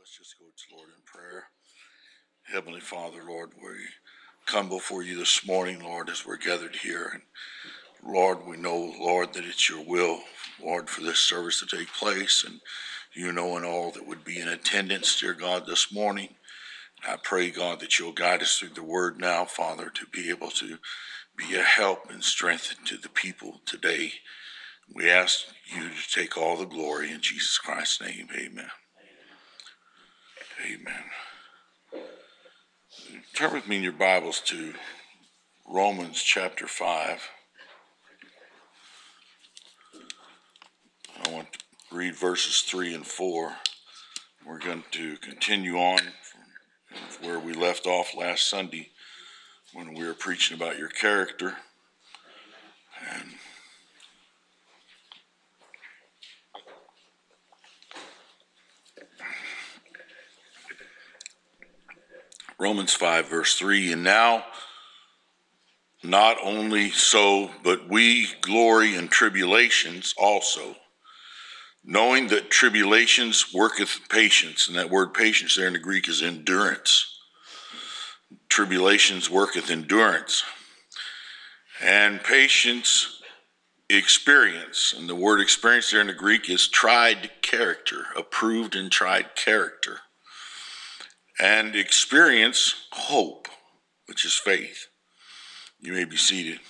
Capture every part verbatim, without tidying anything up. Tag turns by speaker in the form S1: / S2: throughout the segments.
S1: Let's just go to Lord in prayer. Heavenly Father, Lord, we come before you this morning, Lord, as we're gathered here. And Lord, we know, Lord, that it's your will, Lord, for this service to take place. And you know and all that would be in attendance, dear God, this morning. I pray, God, that you'll guide us through the word now, Father, to be able to be a help and strength to the people today. We ask you to take all the glory in Jesus Christ's name. Amen. Amen. Turn with me in your Bibles to Romans chapter five. I want to read verses three and four. We're going to continue on from where we left off last Sunday when we were preaching about your character. And Romans five, verse three, and now not only so, but we glory in tribulations also, knowing that tribulations worketh patience, and that word patience there in the Greek is endurance. Tribulations worketh endurance, and patience experience, and the word experience there in the Greek is tried character, approved and tried character. And experience hope, which is faith. You may be seated.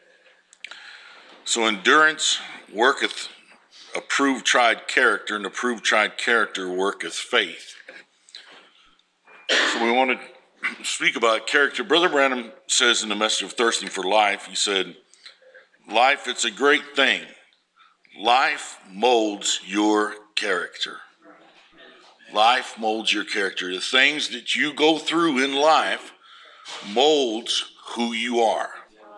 S1: So endurance worketh approved, tried character, and approved, tried character worketh faith. So we want to speak about character. Brother Branham says in the message of Thirsting for Life, he said, life, it's a great thing. Life molds your character. Life molds your character. The things that you go through in life molds who you are.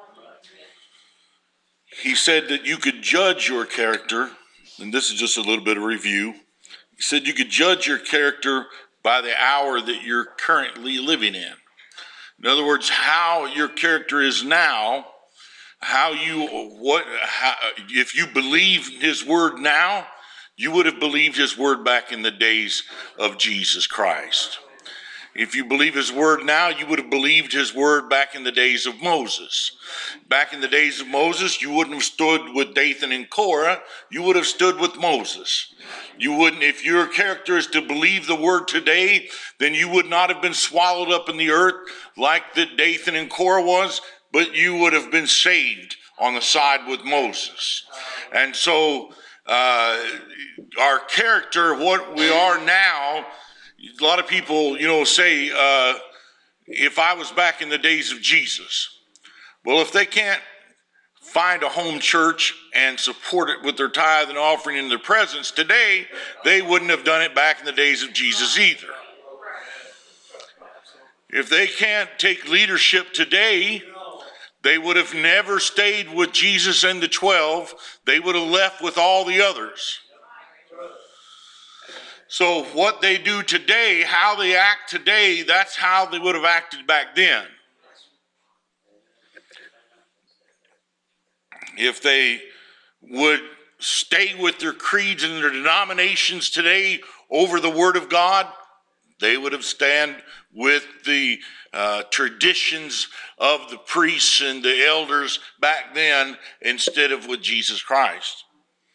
S1: He said that you could judge your character, and this is just a little bit of review. He said you could judge your character by the hour that you're currently living in. In other words, how your character is now, how you, what, how, if you believe his word now, you would have believed his word back in the days of Jesus Christ. If you believe his word now, you would have believed his word back in the days of Moses. Back in the days of Moses, you wouldn't have stood with Dathan and Korah. You would have stood with Moses. You wouldn't, if your character is to believe the word today, then you would not have been swallowed up in the earth like that Dathan and Korah was, but you would have been saved on the side with Moses. And so, Uh, our character, what we are now, a lot of people, you know, say, uh, if I was back in the days of Jesus. Well, if they can't find a home church and support it with their tithe and offering in their presence today, they wouldn't have done it back in the days of Jesus either. If they can't take leadership today, they would have never stayed with Jesus and the twelve. They would have left with all the others. So what they do today, how they act today, that's how they would have acted back then. If they would stay with their creeds and their denominations today over the Word of God, they would have stand with the uh, traditions of the priests and the elders back then instead of with Jesus Christ.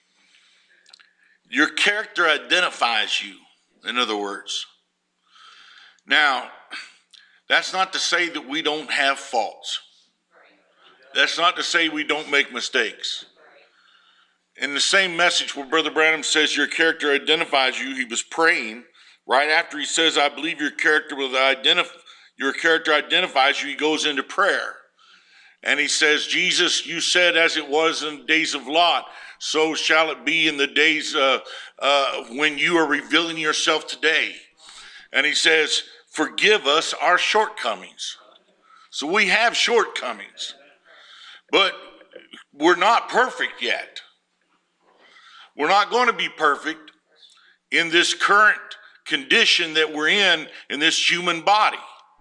S1: Your character identifies you, in other words. Now, that's not to say that we don't have faults. That's not to say we don't make mistakes. In the same message where Brother Branham says your character identifies you, he was praying. Right after he says, I believe your character will identify, your character identifies you, he goes into prayer. And he says, Jesus, you said as it was in the days of Lot, so shall it be in the days uh, uh, when you are revealing yourself today. And he says, forgive us our shortcomings. So we have shortcomings, but we're not perfect yet. We're not going to be perfect in this current condition that we're in in this human body.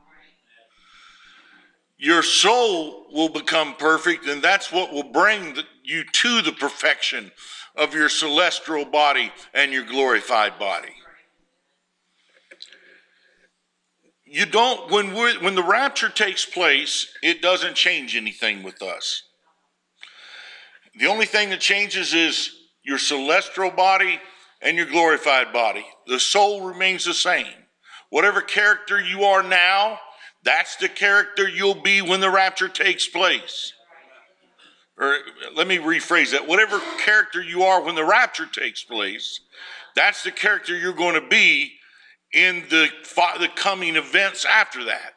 S1: Your soul will become perfect, and that's what will bring the, you to the perfection of your celestial body and your glorified body. you don't, when we when the rapture takes place, it doesn't change anything with us. The only thing that changes is your celestial body and your glorified body. The soul remains the same. Whatever character you are now, that's the character you'll be when the rapture takes place. Or let me rephrase that. Whatever character you are when the rapture takes place, that's the character you're going to be in the, the coming events after that.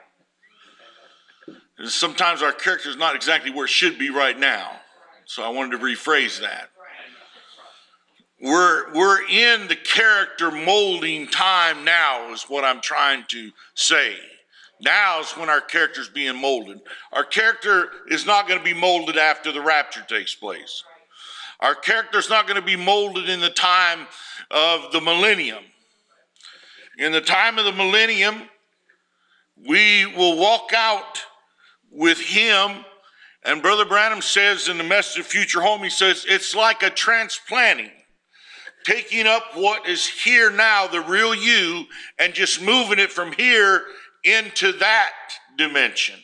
S1: And sometimes our character is not exactly where it should be right now. So I wanted to rephrase that. We're, we're in the character molding time now is what I'm trying to say. Now is when our character is being molded. Our character is not going to be molded after the rapture takes place. Our character is not going to be molded in the time of the millennium. In the time of the millennium, we will walk out with him. And Brother Branham says in the Message of Future Home, he says, it's like a transplanting. Taking up what is here now, the real you, and just moving it from here into that dimension.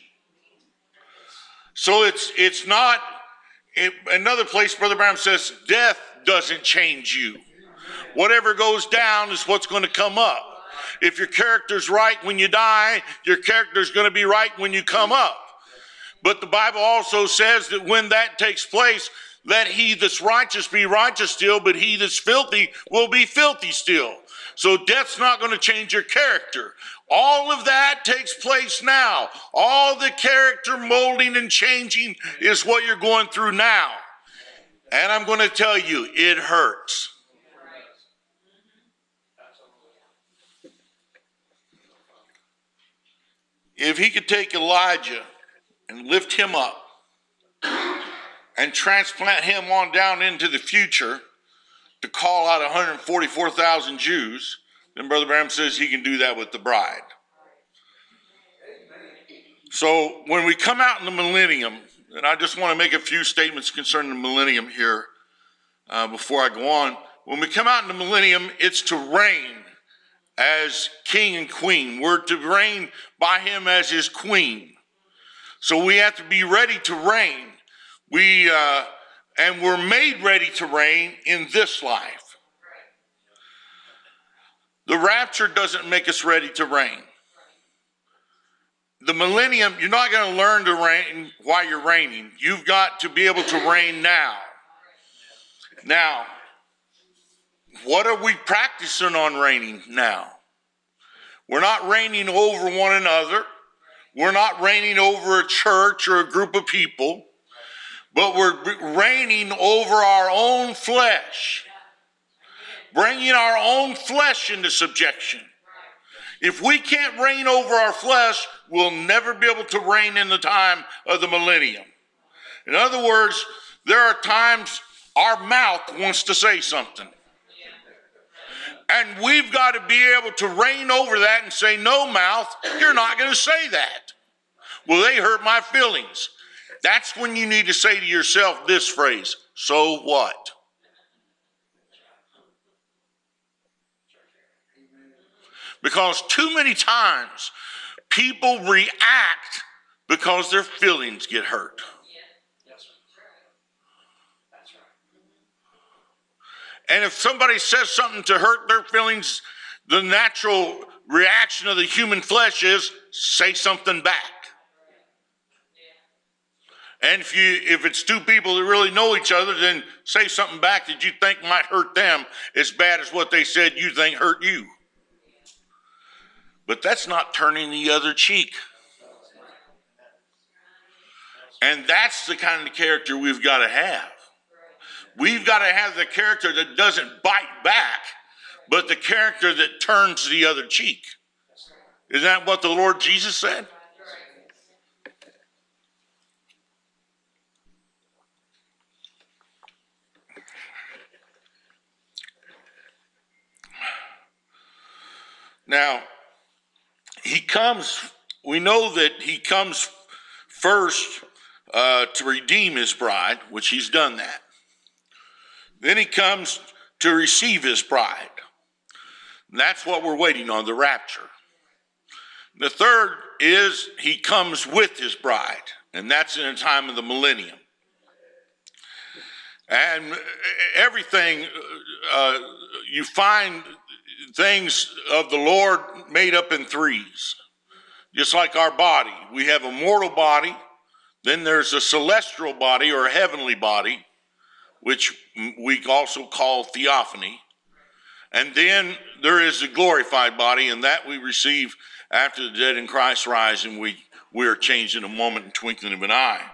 S1: So it's it's not, it, another place Brother Branham says, death doesn't change you. Whatever goes down is what's going to come up. If your character's right when you die, your character's going to be right when you come up. But the Bible also says that when that takes place, let he that's righteous be righteous still, but he that's filthy will be filthy still. So death's not going to change your character. All of that takes place now. All the character molding and changing is what you're going through now. And I'm going to tell you, it hurts. If he could take Elijah and lift him up and transplant him on down into the future to call out one hundred forty-four thousand Jews, then Brother Branham says he can do that with the bride. So when we come out in the millennium, and I just want to make a few statements concerning the millennium here uh, before I go on. When we come out in the millennium, it's to reign as king and queen. We're to reign by him as his queen. So we have to be ready to reign. We uh, and we're made ready to reign in this life. The rapture doesn't make us ready to reign. The millennium, you're not going to learn to reign while you're reigning. You've got to be able to reign now. Now, what are we practicing on reigning now? We're not reigning over one another. We're not reigning over a church or a group of people. But we're reigning over our own flesh. Bringing our own flesh into subjection. If we can't reign over our flesh, we'll never be able to reign in the time of the millennium. In other words, there are times our mouth wants to say something. And we've got to be able to reign over that and say, no, mouth, you're not going to say that. Well, they hurt my feelings. That's when you need to say to yourself this phrase, so what? Because too many times people react because their feelings get hurt. And if somebody says something to hurt their feelings, the natural reaction of the human flesh is say something back. And if you if it's two people that really know each other, then say something back that you think might hurt them as bad as what they said you think hurt you. But that's not turning the other cheek. And that's the kind of character we've got to have. We've got to have the character that doesn't bite back, but the character that turns the other cheek. Isn't that what the Lord Jesus said? Now, he comes, we know that he comes first uh, to redeem his bride, which he's done that. Then he comes to receive his bride. And that's what we're waiting on, the rapture. The third is he comes with his bride, and that's in the time of the millennium. And everything, uh, you find things of the Lord made up in threes. Just like our body, we have a mortal body, then there's a celestial body or a heavenly body, which we also call theophany. And then there is a glorified body, and that we receive after the dead in Christ rise, and we, we are changed in a moment and twinkling of an eye.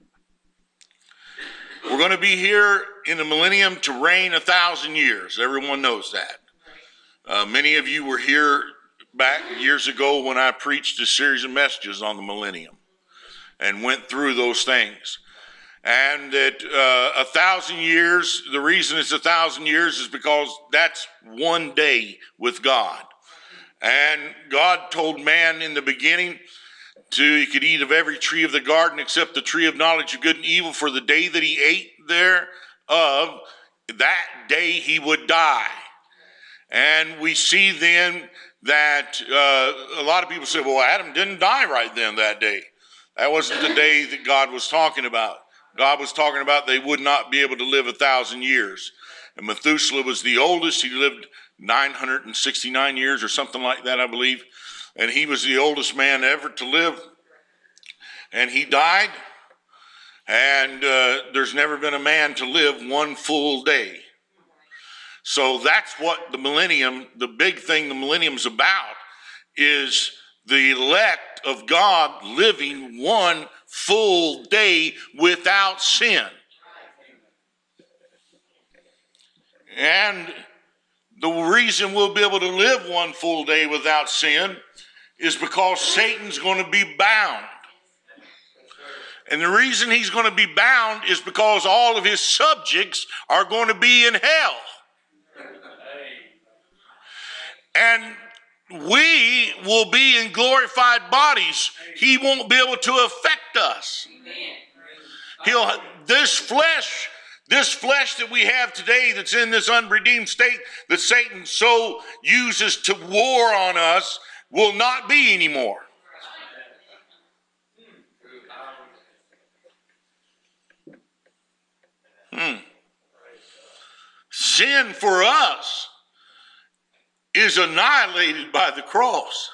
S1: We're going to be here in the millennium to reign a thousand years. Everyone knows that. Uh, many of you were here back years ago when I preached a series of messages on the millennium and went through those things. And that uh, a thousand years, the reason it's a thousand years is because that's one day with God. And God told man in the beginning to, he could eat of every tree of the garden except the tree of knowledge of good and evil, for the day that he ate thereof, that day he would die. And we see then that uh, a lot of people say, well, Adam didn't die right then that day. That wasn't the day that God was talking about. God was talking about they would not be able to live a thousand years. And Methuselah was the oldest. He lived nine hundred sixty-nine years or something like that, I believe. And he was the oldest man ever to live. And he died. And uh, there's never been a man to live one full day. So that's what the millennium, the big thing the millennium's about, is the elect of God living one full day without sin. And the reason we'll be able to live one full day without sin is because Satan's going to be bound. And the reason he's going to be bound is because all of his subjects are going to be in hell. And we will be in glorified bodies. He won't be able to affect us. He'll, this flesh, this flesh that we have today that's in this unredeemed state that Satan so uses to war on us will not be anymore. Hmm. Sin for us is annihilated by the cross.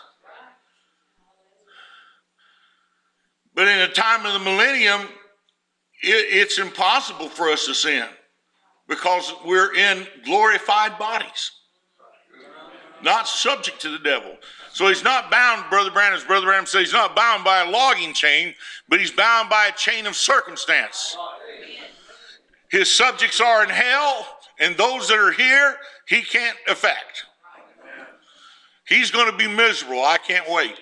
S1: But in the time of the millennium, it, it's impossible for us to sin because we're in glorified bodies, not subject to the devil. So he's not bound, Brother Branham, as Brother Branham says, he's not bound by a logging chain, but he's bound by a chain of circumstance. His subjects are in hell, and those that are here, he can't affect. He's going to be miserable. I can't wait.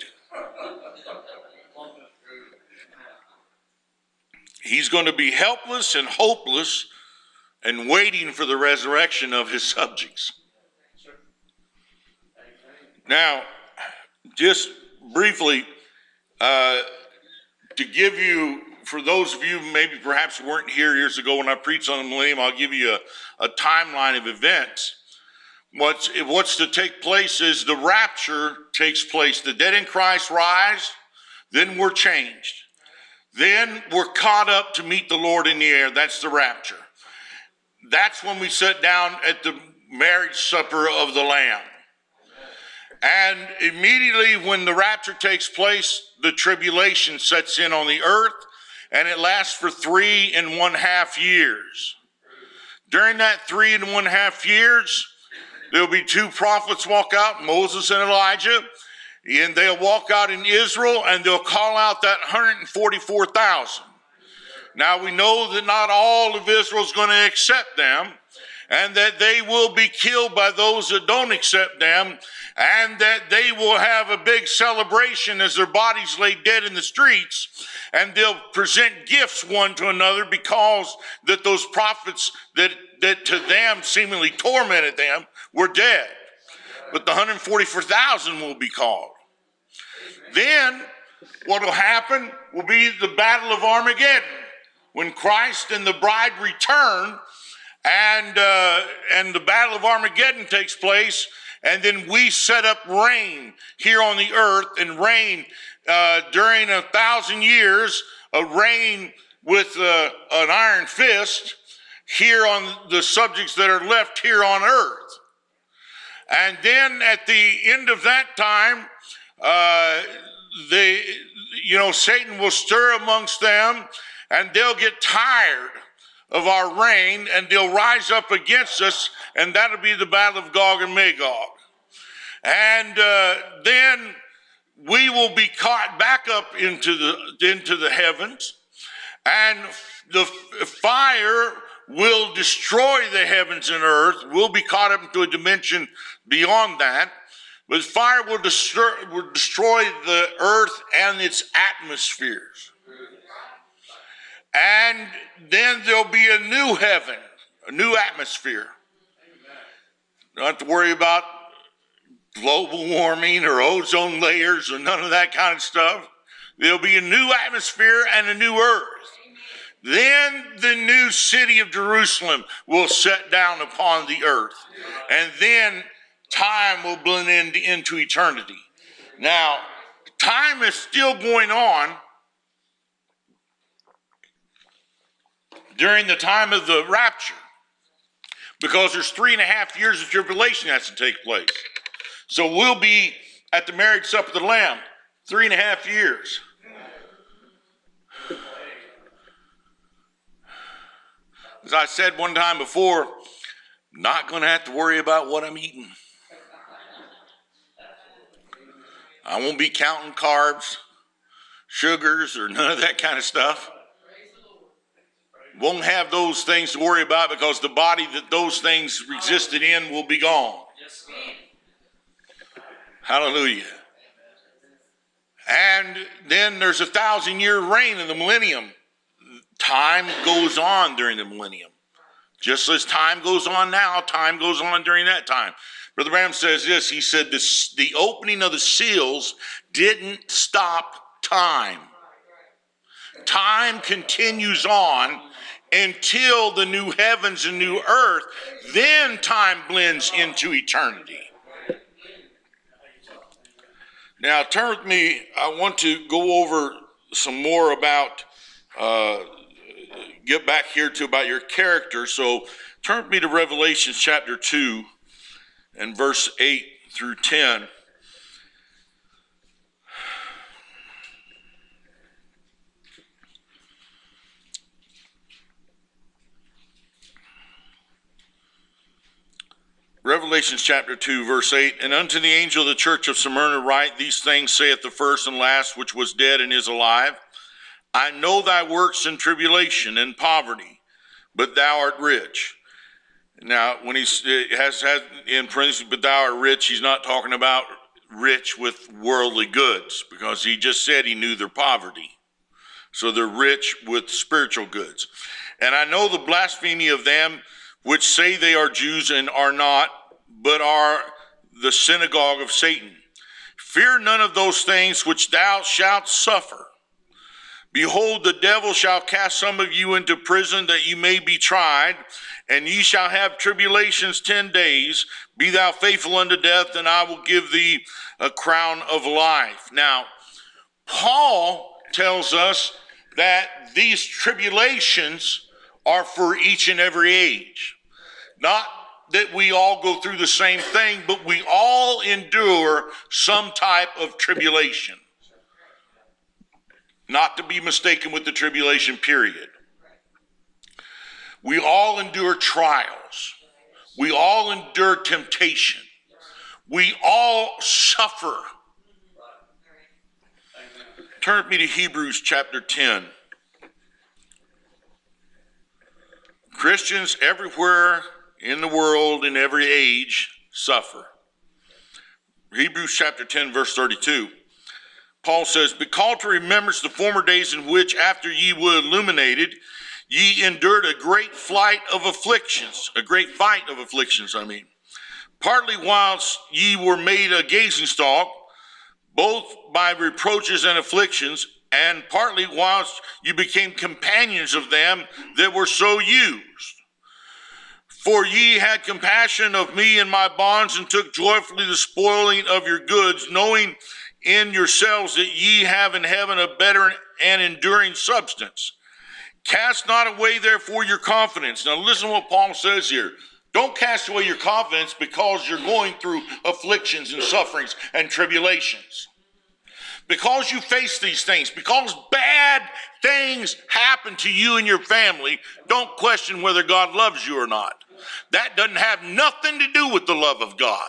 S1: He's going to be helpless and hopeless and waiting for the resurrection of his subjects. Now, just briefly, uh, to give you, for those of you maybe perhaps weren't here years ago when I preached on the millennium, I'll give you a, a timeline of events. What's, what's to take place is the rapture takes place. The dead in Christ rise, then we're changed. Then we're caught up to meet the Lord in the air. That's the rapture. That's when we sit down at the marriage supper of the Lamb. And immediately when the rapture takes place, the tribulation sets in on the earth, and it lasts for three and one half years. During that three and one half years, there'll be two prophets walk out, Moses and Elijah, and they'll walk out in Israel, and they'll call out that one hundred forty-four thousand. Now we know that not all of Israel is going to accept them, and that they will be killed by those that don't accept them, and that they will have a big celebration as their bodies lay dead in the streets, and they'll present gifts one to another because that those prophets that, that to them seemingly tormented them were dead. But the one hundred forty-four thousand will be called. Then what will happen will be the Battle of Armageddon, when Christ and the bride return, and uh, and the Battle of Armageddon takes place, And then we set up reign here on the earth and reign uh, during a thousand years, a reign with uh, an iron fist here on the subjects that are left here on earth. And then at the end of that time, uh, they, you know, Satan will stir amongst them, and they'll get tired of our reign, and they'll rise up against us, and that'll be the battle of Gog and Magog. And uh, then we will be caught back up into the into the heavens, and the fire will destroy the heavens and earth. We'll be caught up into a dimension beyond that. But fire will destroy, will destroy the earth and its atmospheres. And then there'll be a new heaven, a new atmosphere. Don't have to worry about global warming or ozone layers or none of that kind of stuff. There'll be a new atmosphere and a new earth. Then the new city of Jerusalem will set down upon the earth. And then time will blend in, into eternity. Now, time is still going on during the time of the rapture, because there's three and a half years of tribulation has to take place. So we'll be at the marriage supper of the Lamb, three and a half years. As I said one time before, not going to have to worry about what I'm eating. I won't be counting carbs, sugars, or none of that kind of stuff. Won't have those things to worry about, because the body that those things existed in will be gone. Hallelujah. And then there's a thousand year reign in the millennium. Time goes on during the millennium. Just as time goes on now, time goes on during that time. Brother Branham says this, he said this, the opening of the seals didn't stop time. Time continues on until the new heavens and new earth. Then time blends into eternity. Now turn with me, I want to go over some more about, uh, get back here to about your character. So turn with me to Revelation chapter two and verse eight through ten. Revelation chapter two, verse eight, and unto the angel of the church of Smyrna write, these things saith the first and last, which was dead and is alive. I know thy works in tribulation and poverty, but thou art rich. Now, when he has, has in parentheses, but thou art rich, he's not talking about rich with worldly goods, because he just said he knew their poverty. So they're rich with spiritual goods. And I know the blasphemy of them which say they are Jews and are not, but are the synagogue of Satan. Fear none of those things which thou shalt suffer. Behold, the devil shall cast some of you into prison, that you may be tried, and ye shall have tribulations ten days. Be thou faithful unto death, and I will give thee a crown of life. Now, Paul tells us that these tribulations are for each and every age. Not that we all go through the same thing, but we all endure some type of tribulation. Not to be mistaken with the tribulation period. We all endure trials. We all endure temptation. We all suffer. Turn with me to Hebrews chapter ten. Christians everywhere in the world, in every age, suffer. Hebrews chapter ten, verse thirty-two. Paul says, "Be called to remembrance the former days in which, after ye were illuminated, ye endured a great flight of afflictions." A great fight of afflictions, I mean. "Partly whilst ye were made a gazing stock, both by reproaches and afflictions, and partly whilst you became companions of them that were so used. For ye had compassion of me and my bonds, and took joyfully the spoiling of your goods, knowing in yourselves that ye have in heaven a better and enduring substance. Cast not away therefore your confidence. Now listen to what Paul says here. Don't cast away your confidence because you're going through afflictions and sufferings and tribulations. Because you face these things, because bad things happen to you and your family, don't question whether God loves you or not. That doesn't have nothing to do with the love of God.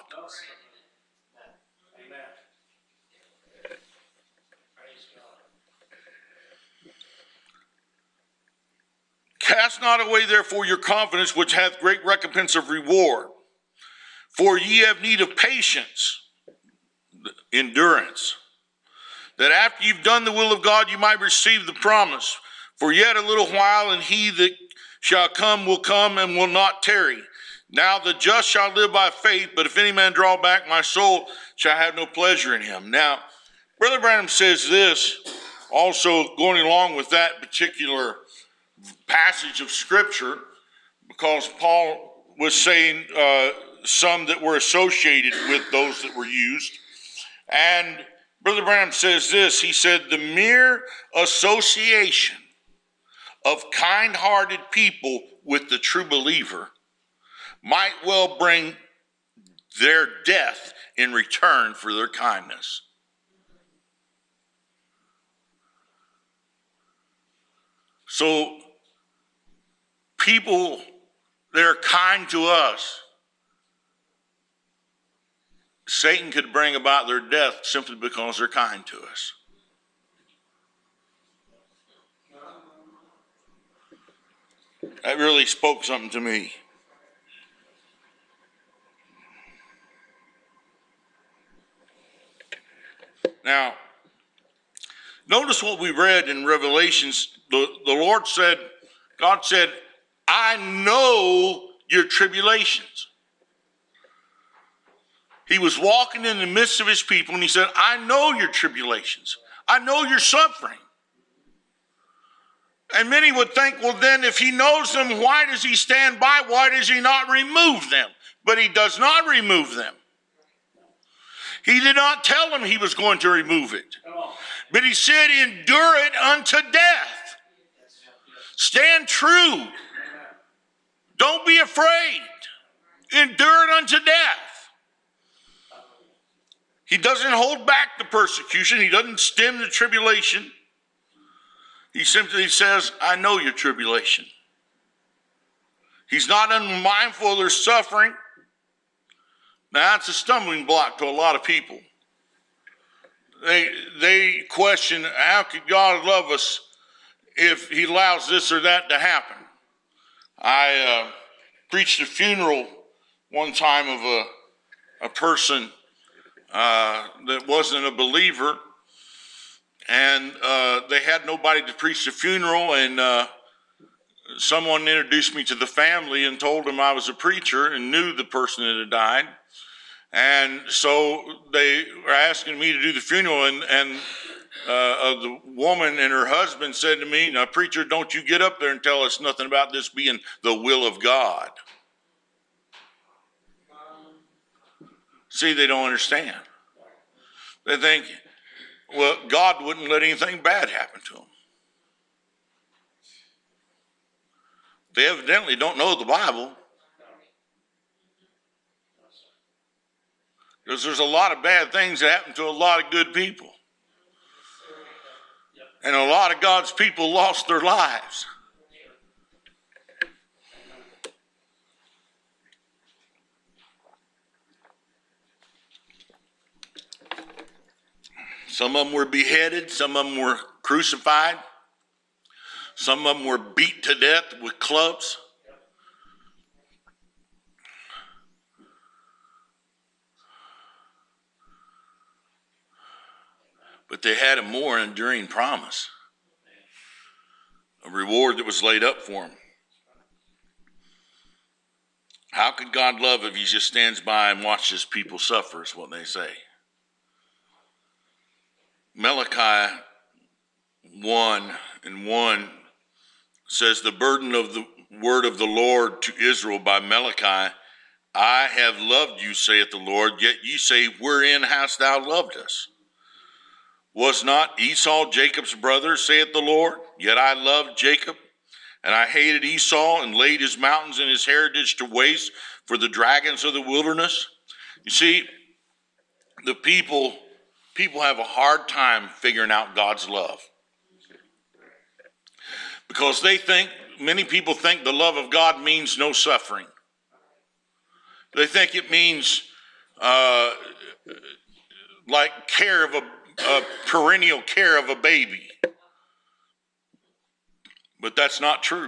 S1: Cast not away therefore your confidence, which hath great recompense of reward. For ye have need of patience, endurance, that after you've done the will of God, you might receive the promise. For yet a little while, and he that shall come will come and will not tarry. Now the just shall live by faith, but if any man draw back, my soul shall have no pleasure in him. Now, Brother Branham says this, also going along with that particular passage of Scripture, because Paul was saying uh, some that were associated with those that were used. And Brother Branham says this, he said, the mere association of kind-hearted people with the true believer might well bring their death in return for their kindness. So, people that are kind to us, Satan could bring about their death simply because they're kind to us. That really spoke something to me. Now, notice what we read in Revelations. The, the Lord said, God said, I know your tribulations. He was walking in the midst of his people and he said, I know your tribulations. I know your suffering. And many would think, well, then if he knows them, why does he stand by? Why does he not remove them? But he does not remove them. He did not tell them he was going to remove it. But he said, endure it unto death. Stand true. Don't be afraid. Endure it unto death. He doesn't hold back the persecution. He doesn't stem the tribulation. He simply says, I know your tribulation. He's not unmindful of their suffering. Now, that's a stumbling block to a lot of people. They, they question, how could God love us if he allows this or that to happen? I uh, preached a funeral one time of a, a person uh, that wasn't a believer, and uh, they had nobody to preach the funeral, and uh, someone introduced me to the family and told them I was a preacher and knew the person that had died. And so they were asking me to do the funeral, and, and uh, the woman and her husband said to me, now, preacher, don't you get up there and tell us nothing about this being the will of God. See, they don't understand. They think, well, God wouldn't let anything bad happen to them. They evidently don't know the Bible. Because there's a lot of bad things that happen to a lot of good people. And a lot of God's people lost their lives. Some of them were beheaded. Some of them were crucified. Some of them were beat to death with clubs. But they had a more enduring promise, a reward that was laid up for them. How could God love if he just stands by and watches people suffer, is what they say. Malachi one and one says the burden of the word of the Lord to Israel by Malachi, I have loved you, saith the Lord, yet ye say, wherein hast thou loved us? Was not Esau Jacob's brother, saith the Lord? Yet I loved Jacob, and I hated Esau, and laid his mountains and his heritage to waste for the dragons of the wilderness. You see, the people, people have a hard time figuring out God's love. Because they think, many people think the love of God means no suffering. They think it means uh, like care of a, a perennial care of a baby. But that's not true.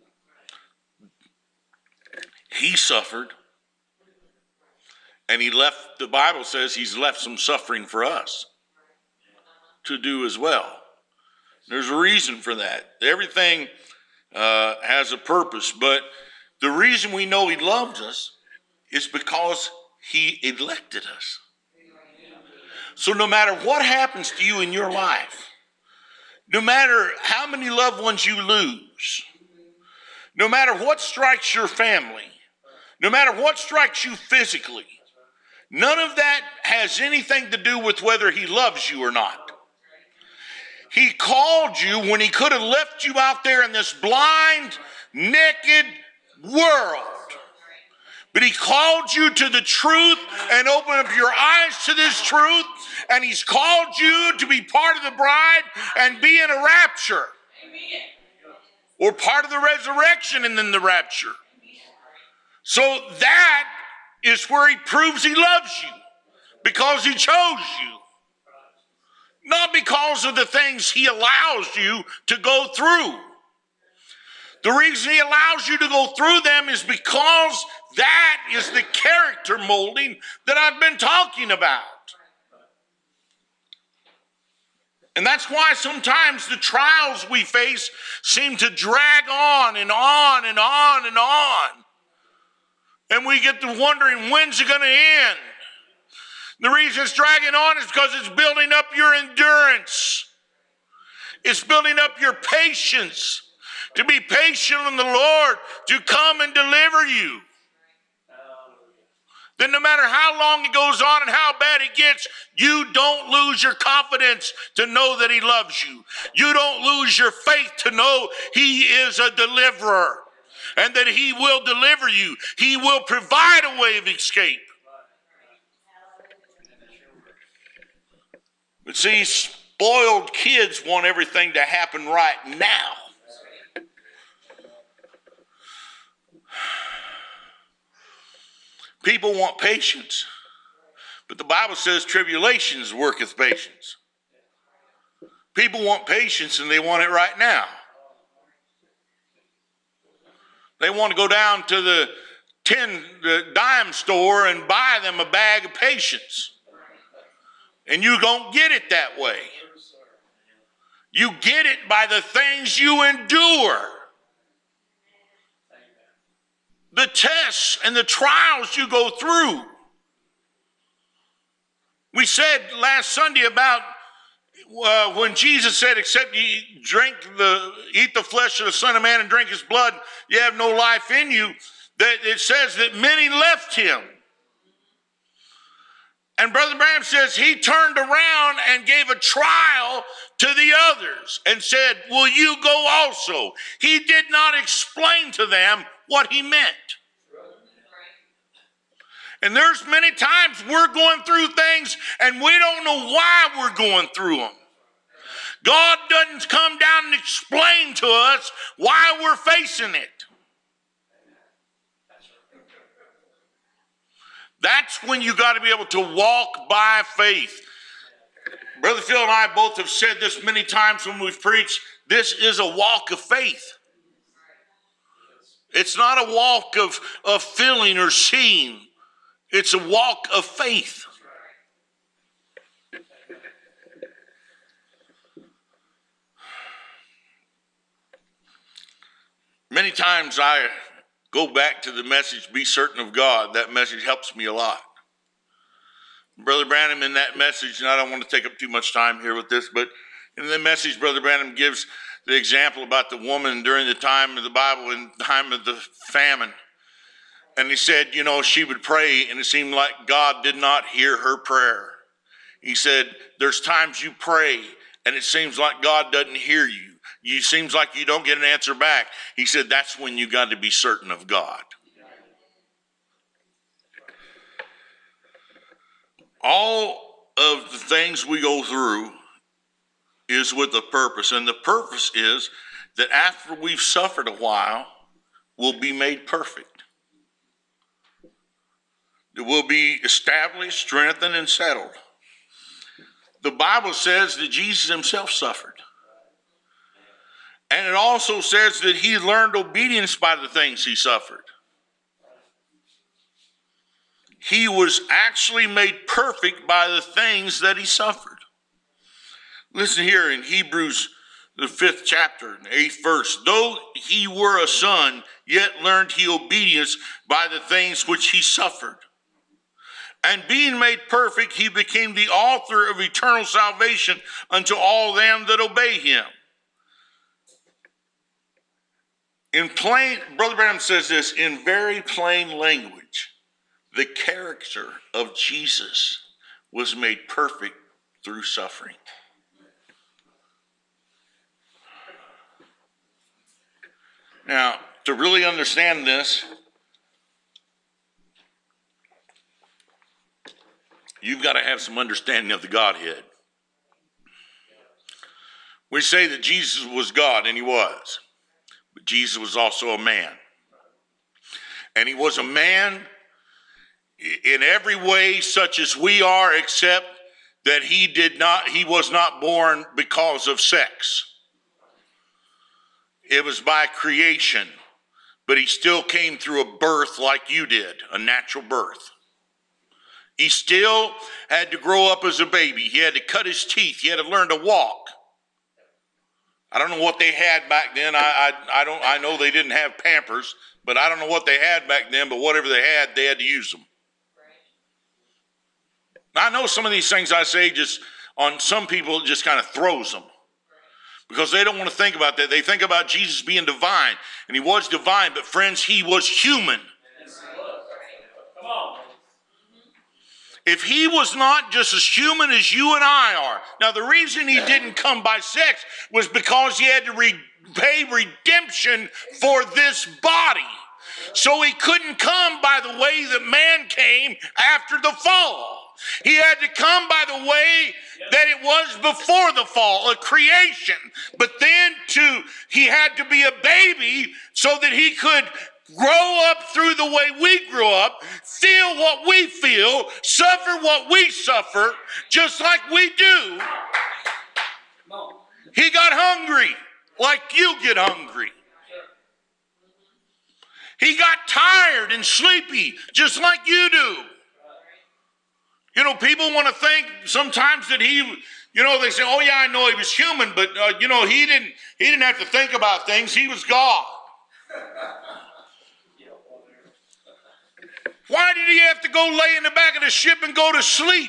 S1: He suffered, and he left, the Bible says he's left some suffering for us to do as well. There's a reason for that. Everything uh, has a purpose, but the reason we know he loved us is because he elected us. So no matter what happens to you in your life, no matter how many loved ones you lose, no matter what strikes your family, no matter what strikes you physically, none of that has anything to do with whether he loves you or not. He called you when he could have left you out there in this blind, naked world. But he called you to the truth and opened up your eyes to this truth. And he's called you to be part of the bride and be in a rapture. Or part of the resurrection and then the rapture. So that is where he proves he loves you. Because he chose you. Not because of the things he allows you to go through. The reason he allows you to go through them is because that is the character molding that I've been talking about. And that's why sometimes the trials we face seem to drag on and on and on and on. And we get to wondering, when's it going to end? The reason it's dragging on is because it's building up your endurance. It's building up your patience. To be patient in the Lord, to come and deliver you. Then no matter how long it goes on and how bad it gets, you don't lose your confidence to know that he loves you. You don't lose your faith to know he is a deliverer and that he will deliver you. He will provide a way of escape. But see, spoiled kids want everything to happen right now. People want patience, but the Bible says tribulations worketh patience. People want patience and they want it right now. They want to go down to the ten the dime store and buy them a bag of patience. And you don't get it that way. You get it by the things you endure. The tests and the trials you go through. We said last Sunday about uh, when Jesus said, except ye drink the, eat the flesh of the Son of Man and drink his blood, you have no life in you. That it says that many left him. And Brother Branham says he turned around and gave a trial to the others and said, will you go also? He did not explain to them what he meant. And there's many times we're going through things and we don't know why we're going through them. God doesn't come down and explain to us why we're facing it. That's when you got to be able to walk by faith. Brother Phil and I both have said this many times when we've preached. This is a walk of faith. It's not a walk of, of feeling or seeing. It's a walk of faith. Many times I go back to the message, be certain of God. That message helps me a lot. Brother Branham in that message, and I don't want to take up too much time here with this, but in the message Brother Branham gives the example about the woman during the time of the Bible, in the time of the famine. And he said, you know, she would pray and it seemed like God did not hear her prayer. He said, there's times you pray and it seems like God doesn't hear you. It seems like you don't get an answer back. He said, that's when you got to be certain of God. All of the things we go through is with a purpose. And the purpose is that after we've suffered a while, we'll be made perfect. It will be established, strengthened, and settled. The Bible says that Jesus himself suffered. And it also says that he learned obedience by the things he suffered. He was actually made perfect by the things that he suffered. Listen here in Hebrews, the fifth chapter, the eighth verse. Though he were a son, yet learned he obedience by the things which he suffered. And being made perfect, he became the author of eternal salvation unto all them that obey him. In plain, Brother Branham says this in very plain language. The character of Jesus was made perfect through suffering. Now, to really understand this, you've got to have some understanding of the Godhead. We say that Jesus was God, and he was. But Jesus was also a man. And he was a man in every way such as we are, except that he did not, he was not born because of sex. It was by creation, but he still came through a birth like you did, a natural birth. He still had to grow up as a baby. He had to cut his teeth. He had to learn to walk. I don't know what they had back then. I, I, I don't. I know they didn't have Pampers, but I don't know what they had back then. But whatever they had, they had to use them. I know some of these things I say just on some people, it just kind of throws them because they don't want to think about that. They think about Jesus being divine, and he was divine, but friends, he was human.
S2: Come on.
S1: If he was not just as human as you and I are. Now, the reason he didn't come by sex was because he had to re- pay redemption for this body. So he couldn't come by the way that man came after the fall. He had to come by the way that it was before the fall, a creation. But then to he had to be a baby so that he could grow up through the way we grew up, feel what we feel, suffer what we suffer, just like we do. He got hungry like you get hungry. He got tired and sleepy just like you do. You know, people want to think sometimes that he, you know, they say, oh yeah, I know he was human, but uh, you know, he didn't, he didn't have to think about things. He was God. Why did he have to go lay in the back of the ship and go to sleep?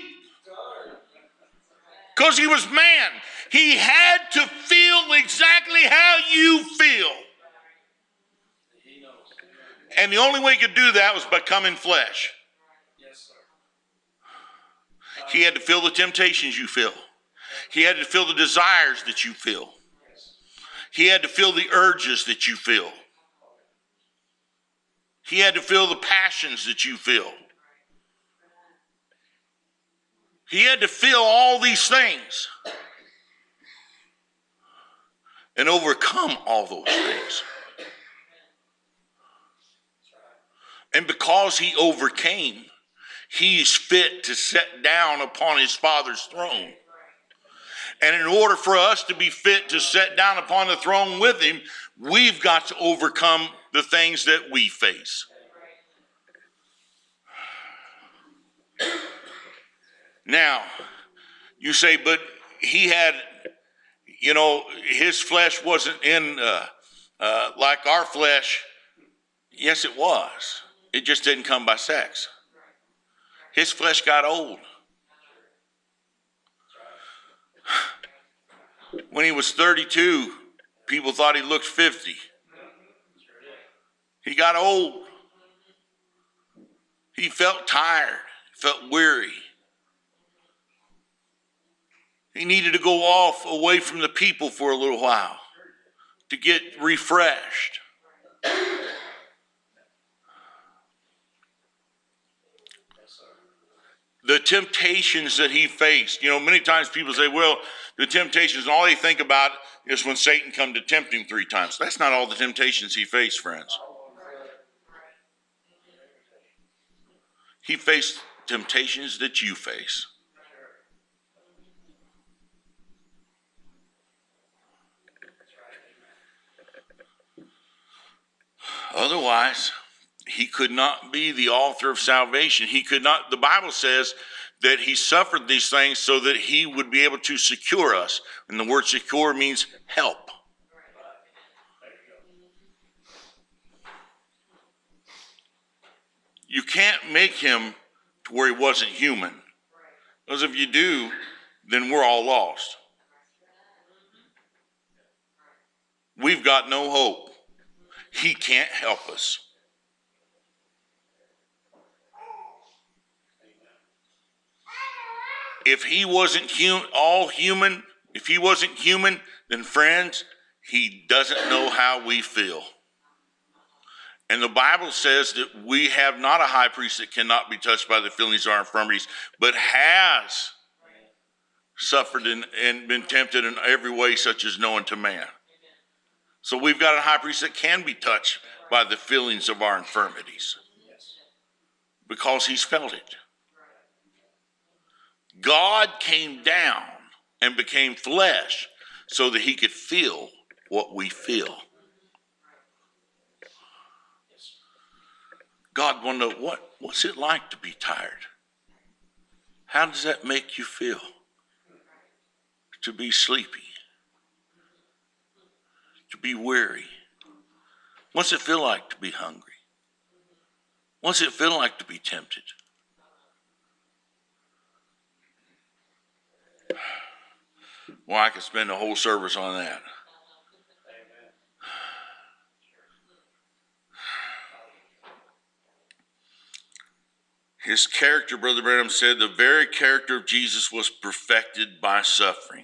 S1: Because he was man. He had to feel exactly how you feel. And the only way he could do that was by coming flesh. He had to feel the temptations you feel. He had to feel the desires that you feel. He had to feel the urges that you feel. He had to feel the passions that you feel. He had to feel all these things and overcome all those things. And because he overcame, he is fit to sit down upon his Father's throne. And in order for us to be fit to sit down upon the throne with him, we've got to overcome the things that we face. Now, you say, but he had, you know, his flesh wasn't in uh, uh, like our flesh. Yes, it was. It just didn't come by sex. His flesh got old. When he was thirty-two, People thought he looked fifty. He got old. He felt tired, felt weary. He needed to go off away from the people for a little while to get refreshed. The temptations that he faced, you know, many times people say, well, the temptations, and all they think about is when Satan come to tempt him three times. That's not all the temptations he faced, friends. He faced temptations that you face. Otherwise, he could not be the author of salvation. He could not, the Bible says that he suffered these things so that he would be able to secure us. And the word secure means help. You can't make him to where he wasn't human. Because if you do, then we're all lost. We've got no hope. He can't help us. If he wasn't hum- all human, if he wasn't human, then friends, he doesn't know how we feel. And the Bible says that we have not a high priest that cannot be touched by the feelings of our infirmities, but has suffered and, and been tempted in every way such as known to man. So we've got a high priest that can be touched by the feelings of our infirmities because he's felt it. God came down and became flesh so that he could feel what we feel. God wanted to know, what, what's it like to be tired? How does that make you feel? To be sleepy? To be weary? What's it feel like to be hungry? What's it feel like to be tempted? Well, I could spend a whole service on that. His character, Brother Branham said, the very character of Jesus was perfected by suffering.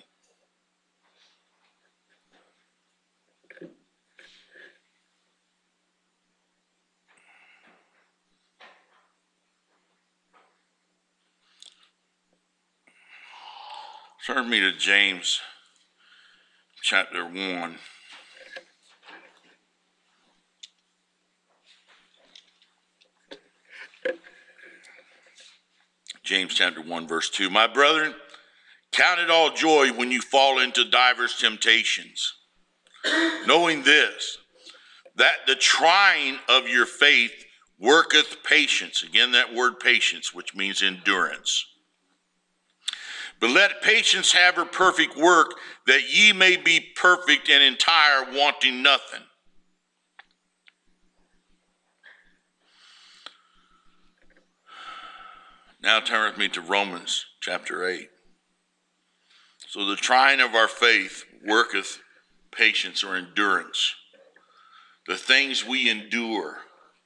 S1: Turn me to James chapter one. James chapter one, verse two. My brethren, count it all joy when you fall into divers temptations, knowing this, that the trying of your faith worketh patience. Again, that word patience, which means endurance. But let patience have her perfect work, that ye may be perfect and entire, wanting nothing. Now turn with me to Romans chapter eight. So the trying of our faith worketh patience or endurance. The things we endure.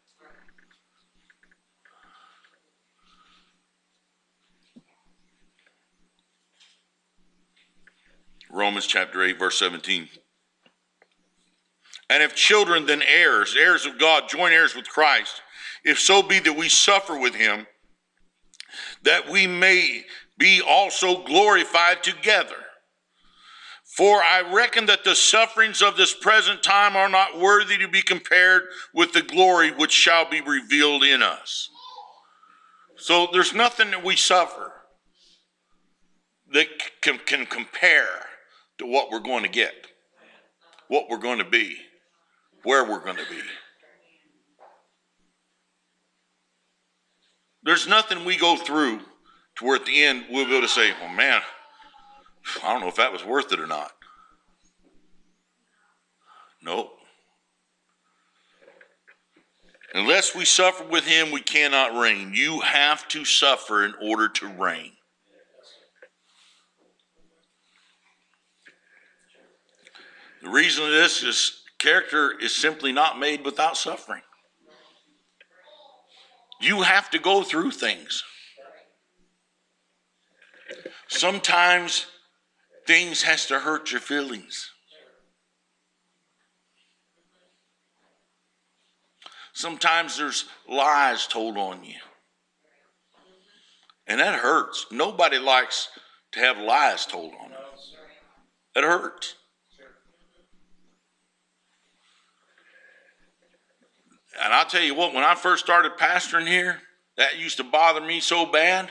S1: Romans chapter eight, verse seventeen. And if children, then heirs, heirs of God, joint heirs with Christ, if so be that we suffer with him, that we may be also glorified together. For I reckon that the sufferings of this present time are not worthy to be compared with the glory which shall be revealed in us. So there's nothing that we suffer that can, can compare to what we're going to get, what we're going to be, where we're going to be. There's nothing we go through to where at the end we'll be able to say, well, man, I don't know if that was worth it or not. Nope. Unless we suffer with him, we cannot reign. You have to suffer in order to reign. The reason of this is character is simply not made without suffering. You have to go through things. Sometimes things has to hurt your feelings. Sometimes there's lies told on you. And that hurts. Nobody likes to have lies told on them. That hurts. And I'll tell you what, when I first started pastoring here, that used to bother me so bad.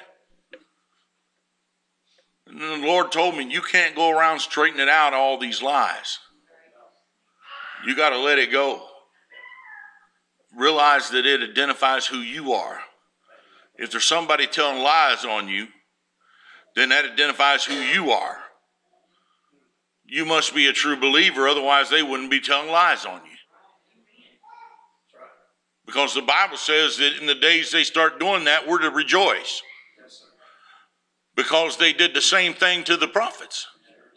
S1: And then the Lord told me, you can't go around straightening out all these lies. You got to let it go. Realize that it identifies who you are. If there's somebody telling lies on you, then that identifies who you are. You must be a true believer, otherwise they wouldn't be telling lies on you. Because the Bible says that in the days they start doing that, we're to rejoice. Because they did the same thing to the prophets.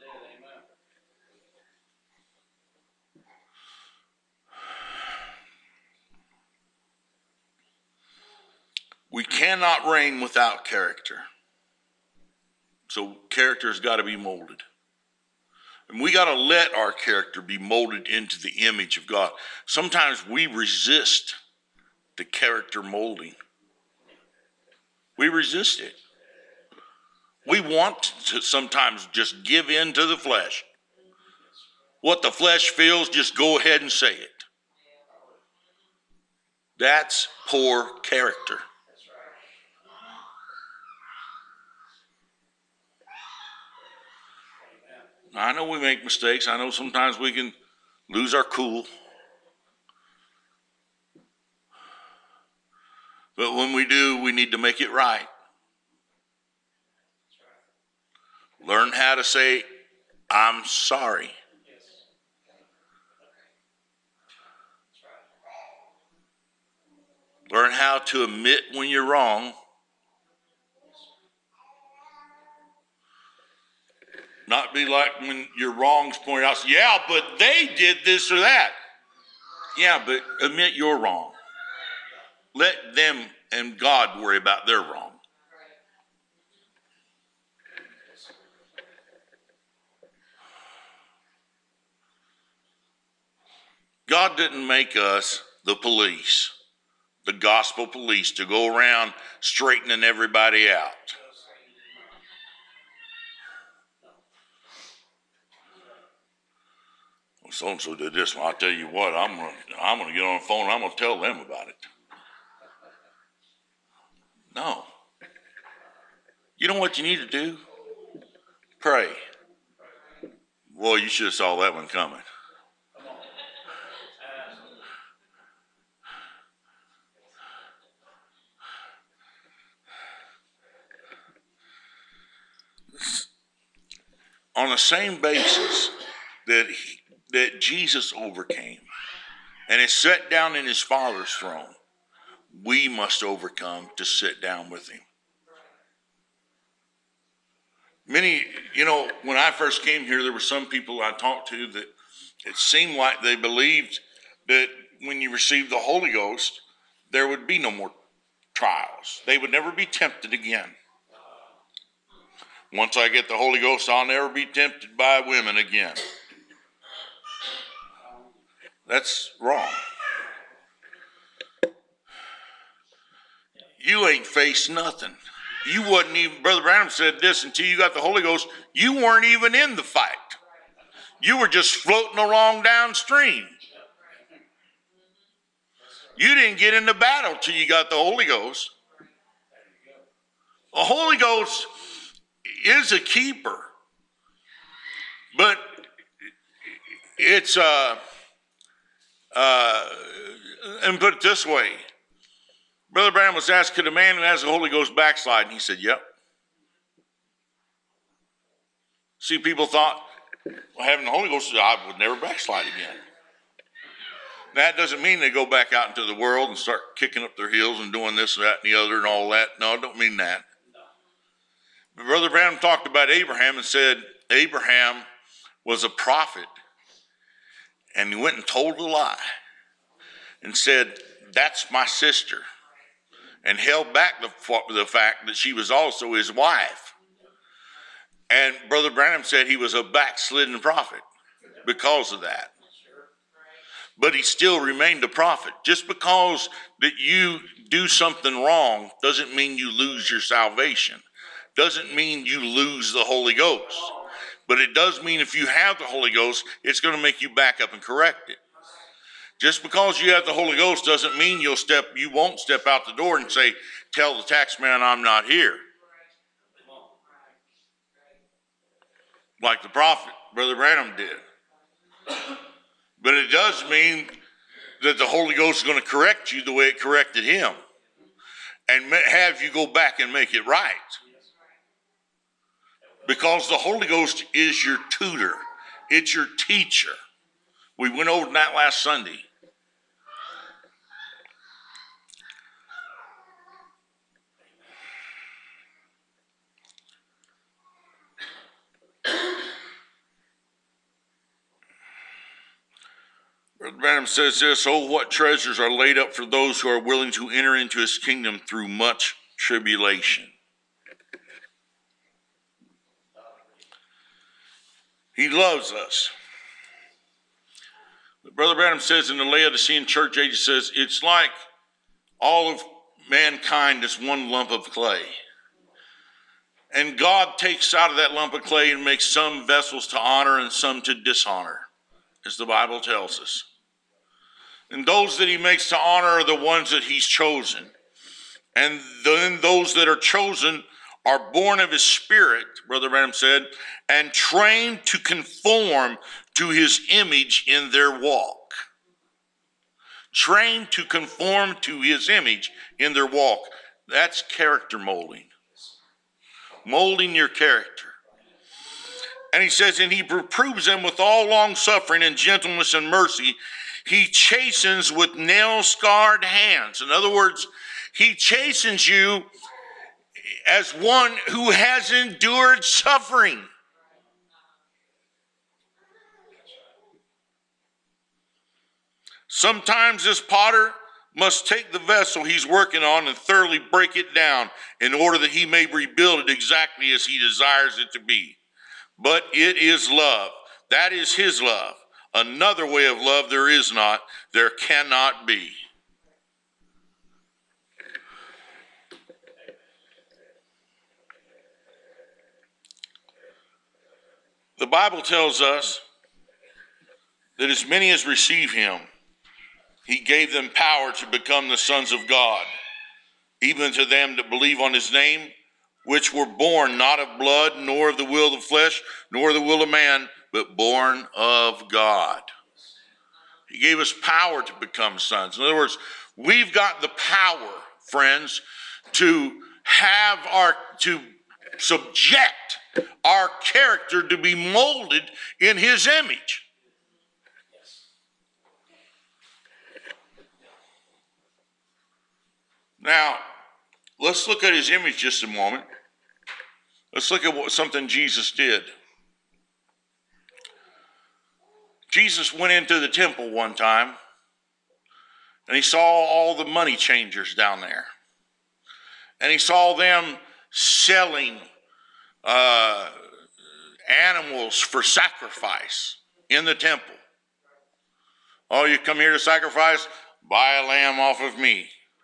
S1: We cannot reign without character. So character's got to be molded. And we got to let our character be molded into the image of God. Sometimes we resist the character molding. We resist it. We want to sometimes just give in to the flesh. What the flesh feels, just go ahead and say it. That's poor character. I know we make mistakes. I know sometimes we can lose our cool. But when we do, we need to make it right. Learn how to say, I'm sorry. Learn how to admit when you're wrong. Not be like when your wrongs pointed out. Yeah, but they did this or that. Yeah, but admit you're wrong. Let them and God worry about their wrong. God didn't make us the police, the gospel police, to go around straightening everybody out. So-and-so did this one. I'll tell you what, I'm going to I'm gonna get on the phone and I'm going to tell them about it. No. You know what you need to do? Pray. Boy, you should have saw that one coming. On the same basis that he, that Jesus overcame and is set down in his Father's throne, we must overcome to sit down with him. Many, you know, when I first came here, there were some people I talked to that it seemed like they believed that when you received the Holy Ghost, there would be no more trials. They would never be tempted again. Once I get the Holy Ghost, I'll never be tempted by women again. That's wrong. You ain't faced nothing. You wasn't even, Brother Branham said this, until you got the Holy Ghost, you weren't even in the fight. You were just floating along downstream. You didn't get into battle till you got the Holy Ghost. The Holy Ghost is a keeper, but it's uh uh and put it this way, Brother Branham was asked, could a man who has the Holy Ghost backslide? And he said, yep. See, people thought, well, having the Holy Ghost, I would never backslide again. That doesn't mean they go back out into the world and start kicking up their heels and doing this, that, and the other and all that. No, I don't mean that. But Brother Branham talked about Abraham and said Abraham was a prophet and he went and told a lie and said, that's my sister, and held back the, the fact that she was also his wife. And Brother Branham said he was a backslidden prophet because of that. But he still remained a prophet. Just because that you do something wrong doesn't mean you lose your salvation. Doesn't mean you lose the Holy Ghost. But it does mean if you have the Holy Ghost, it's going to make you back up and correct it. Just because you have the Holy Ghost doesn't mean you'll step, you won't step out the door and say, tell the tax man I'm not here. Like the prophet, Brother Branham did. But it does mean that the Holy Ghost is going to correct you the way it corrected him. And have you go back and make it right. Because the Holy Ghost is your tutor. It's your teacher. We went over that last Sunday. Brother Branham says this, oh, what treasures are laid up for those who are willing to enter into his kingdom through much tribulation. He loves us. But Brother Branham says in the Laodicean church age, he says, it's like all of mankind is one lump of clay. And God takes out of that lump of clay and makes some vessels to honor and some to dishonor, as the Bible tells us. And those that he makes to honor are the ones that he's chosen. And then those that are chosen are born of his spirit, Brother Branham said, and trained to conform to his image in their walk. Trained to conform to his image in their walk. That's character molding. Molding your character. And he says, and he reproves them with all long suffering and gentleness and mercy. He chastens with nail-scarred hands. In other words, he chastens you as one who has endured suffering. Sometimes this potter must take the vessel he's working on and thoroughly break it down in order that he may rebuild it exactly as he desires it to be. But it is love. That is his love. Another way of love there is not, there cannot be. The Bible tells us that as many as receive him, he gave them power to become the sons of God, even to them that believe on his name, which were born not of blood, nor of the will of the flesh, nor the will of man, but born of God. He gave us power to become sons. In other words, we've got the power, friends, to have our, to subject our character to be molded in his image. Now, let's look at his image just a moment. Let's look at what something Jesus did. Jesus went into the temple one time, and he saw all the money changers down there. And he saw them selling uh, animals for sacrifice in the temple. Oh, you come here to sacrifice? Buy a lamb off of me.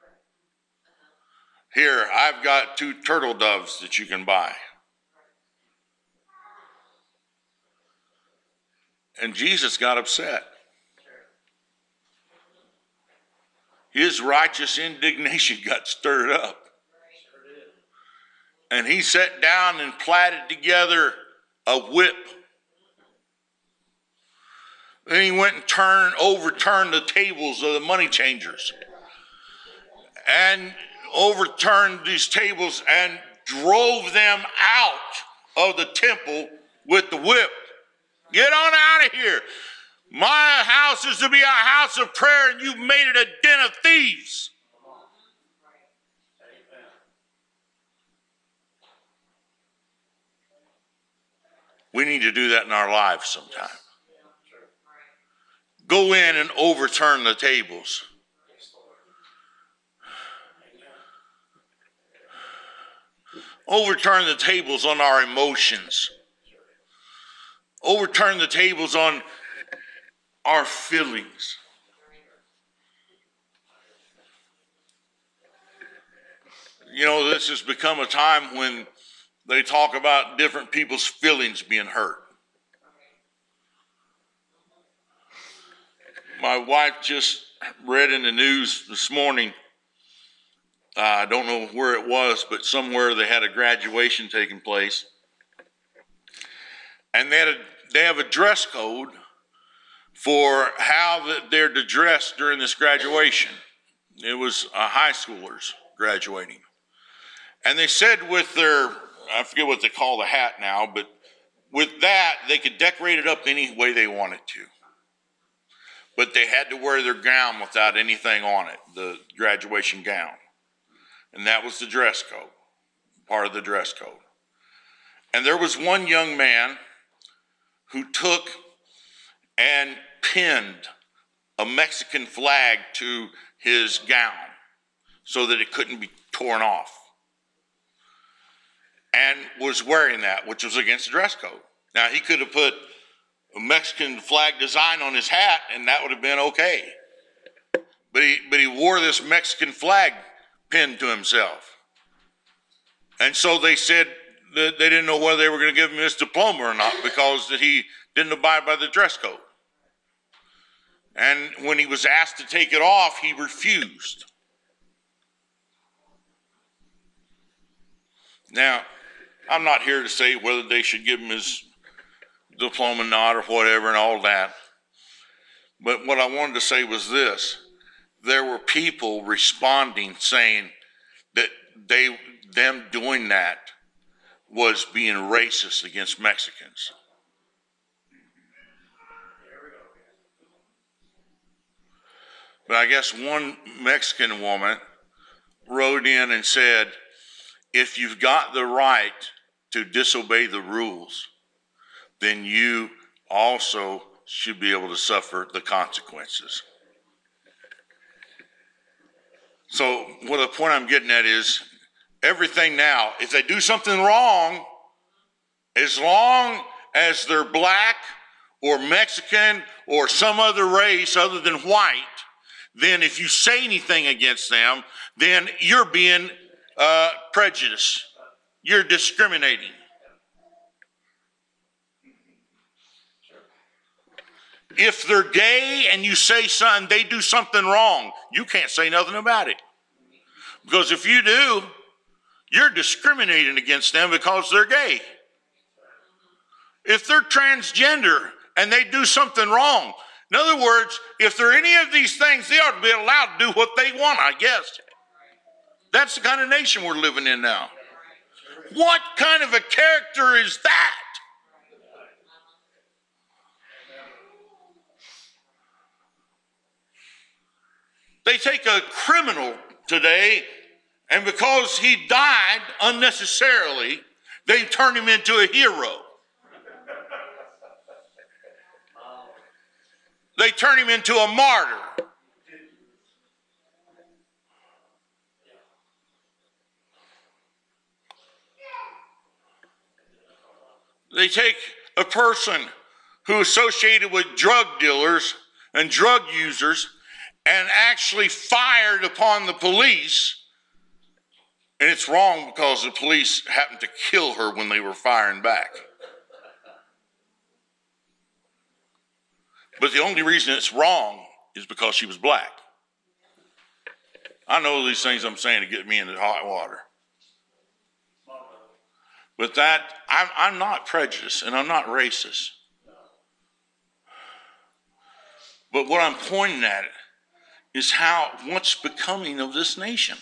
S1: Here, I've got two turtle doves that you can buy. And Jesus got upset. His righteous indignation got stirred up. And he sat down and plaited together a whip. Then he went and turned, overturned the tables of the money changers. And overturned these tables and drove them out of the temple with the whip. Get on out of here. My house is to be a house of prayer, and you've made it a den of thieves. We need to do that in our lives sometime. go in and overturn the tables. Overturn the tables on our emotions. Overturn the tables on our feelings. You know, this has become a time when they talk about different people's feelings being hurt. My wife just read in the news this morning, uh, I don't know where it was, but somewhere they had a graduation taking place. And they, had a, they have a dress code for how that they're to dress during this graduation. It was uh, high schoolers graduating. And they said with their, I forget what they call the hat now, but with that, they could decorate it up any way they wanted to. But they had to wear their gown without anything on it, the graduation gown. And that was the dress code, part of the dress code. And there was one young man who took and pinned a Mexican flag to his gown so that it couldn't be torn off, and was wearing that, which was against the dress code. Now, he could have put a Mexican flag design on his hat, and that would have been okay. But he, but he wore this Mexican flag pinned to himself. And so they said that they didn't know whether they were going to give him his diploma or not because that he didn't abide by the dress code. And when he was asked to take it off, he refused. Now, I'm not here to say whether they should give him his diploma or not or whatever and all that. But what I wanted to say was this. There were people responding saying that they, them doing that was being racist against Mexicans. But I guess one Mexican woman wrote in and said, if you've got the right to disobey the rules, then you also should be able to suffer the consequences. So what the point I'm getting at is everything now, if they do something wrong, as long as they're black or Mexican or some other race other than white, then if you say anything against them, then you're being uh, prejudiced. You're discriminating. If they're gay and you say something, they do something wrong, you can't say nothing about it. Because if you do, you're discriminating against them because they're gay. If they're transgender and they do something wrong, in other words, if they're any of these things, they ought to be allowed to do what they want, I guess. That's the kind of nation we're living in now. What kind of a character is that? They take a criminal today, and because he died unnecessarily, they turn him into a hero. They turn him into a martyr. They take a person who associated with drug dealers and drug users and actually fired upon the police. And it's wrong because the police happened to kill her when they were firing back. But the only reason it's wrong is because she was black. I know these things I'm saying to get me into hot water. But that, I'm, I'm not prejudiced and I'm not racist. But what I'm pointing at is how, what's becoming of this nation.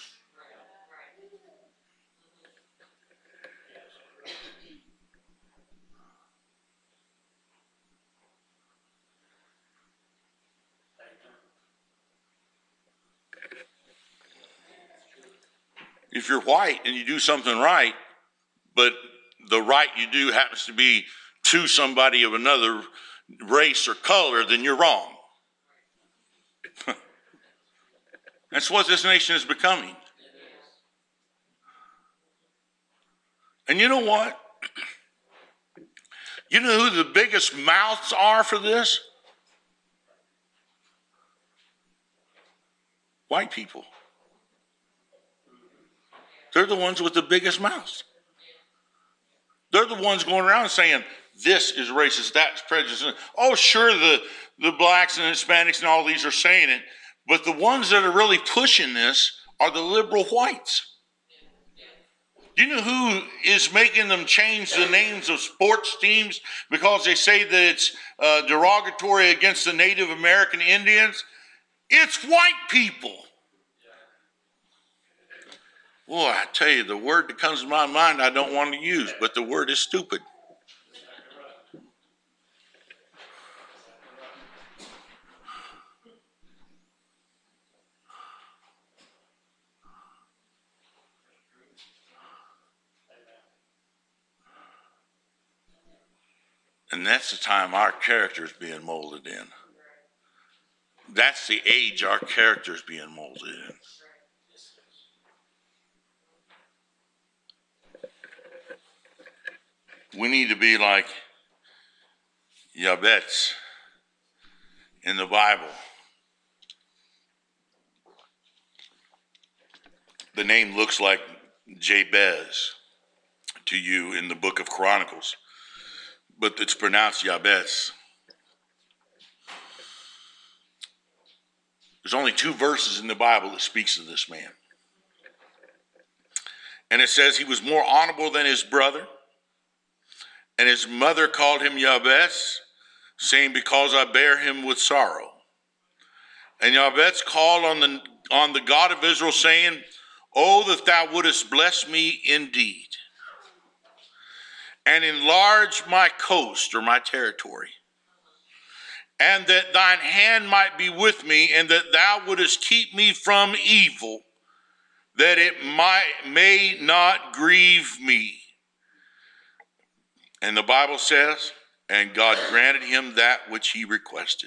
S1: If you're white and you do something right, but the right you do happens to be to somebody of another race or color, then you're wrong. That's what this nation is becoming. And you know what? You know who the biggest mouths are for this? White people. They're the ones with the biggest mouths. They're the ones going around saying, this is racist, that's prejudice. Oh, sure, the, the blacks and Hispanics and all these are saying it, but the ones that are really pushing this are the liberal whites. Do you know who is making them change the names of sports teams because they say that it's uh, derogatory against the Native American Indians? It's white people. Boy, I tell you, the word that comes to my mind I don't want to use, but the word is stupid. And that's the time our character is being molded in. That's the age our character is being molded in. We need to be like Jabez in the Bible. The name looks like Jabez to you in the book of Chronicles, but it's pronounced Jabez. There's only two verses in the Bible that speaks of this man. And it says he was more honorable than his brother. And his mother called him Jabez, saying, because I bear him with sorrow. And Jabez called on the, on the God of Israel, saying, oh, that thou wouldest bless me indeed, and enlarge my coast or my territory, and that thine hand might be with me, and that thou wouldest keep me from evil, that it might may not grieve me. And the Bible says, and God granted him that which he requested.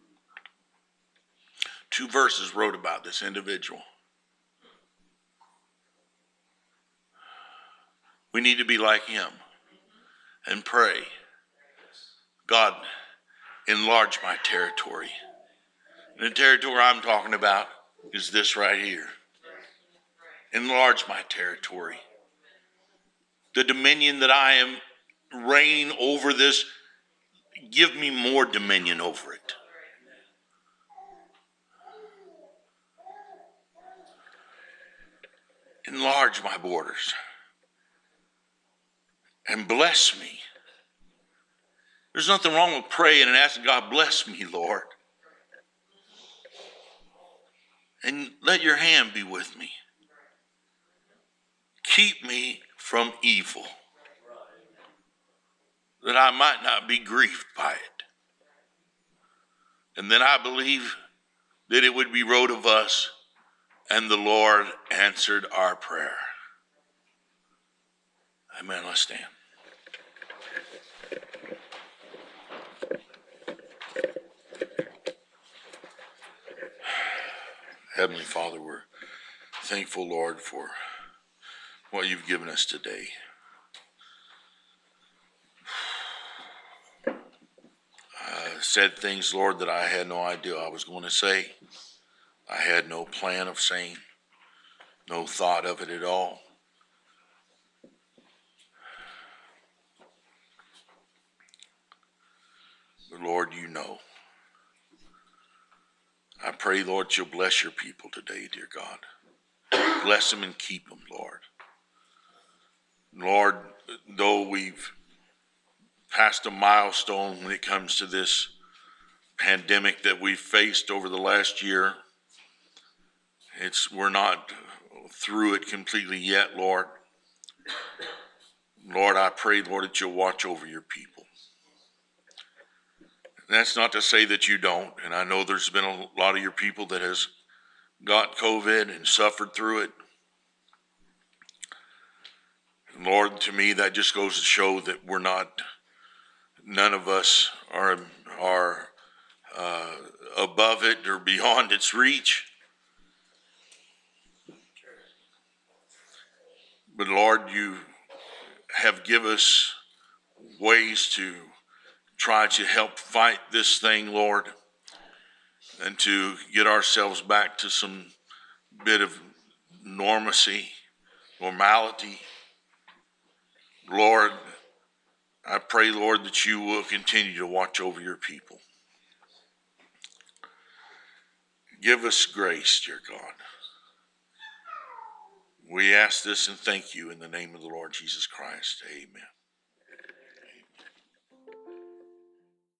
S1: Two verses wrote about this individual. We need to be like him and pray, God, enlarge my territory. And the territory I'm talking about is this right here. Enlarge my territory. The dominion that I am reigning over this, give me more dominion over it. Enlarge my borders and bless me. There's nothing wrong with praying and asking God, bless me, Lord. And let your hand be with me. Keep me from evil, that I might not be grieved by it. And then I believe that it would be wrote of us, and the Lord answered our prayer. Amen. Let's stand. Heavenly Father, we're thankful, Lord, for what you've given us today. I said things, Lord, that I had no idea I was going to say. I had no plan of saying, no thought of it at all. But Lord, you know. I pray, Lord, you'll bless your people today, dear God. Bless them and keep them, Lord. Lord, though we've passed a milestone when it comes to this pandemic that we've faced over the last year, it's we're not through it completely yet, Lord. Lord, I pray, Lord, that you'll watch over your people. And that's not to say that you don't, and I know there's been a lot of your people that has got COVID and suffered through it. And Lord, to me, that just goes to show that we're not, none of us are, are uh, above it or beyond its reach. But Lord, you have given us ways to try to help fight this thing, Lord, and to get ourselves back to some bit of normalcy, normality. Lord, I pray, Lord, that you will continue to watch over your people. Give us grace, dear God. We ask this and thank you in the name of the Lord Jesus Christ. Amen.